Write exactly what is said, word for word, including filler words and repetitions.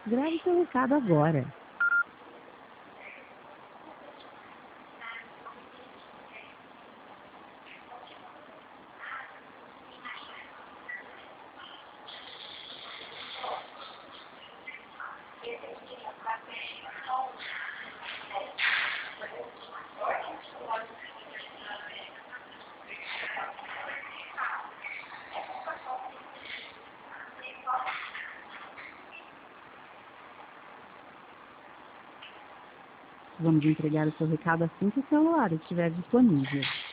Grave seu recado agora. Vamos entregar o seu recado assim que o celular estiver disponível.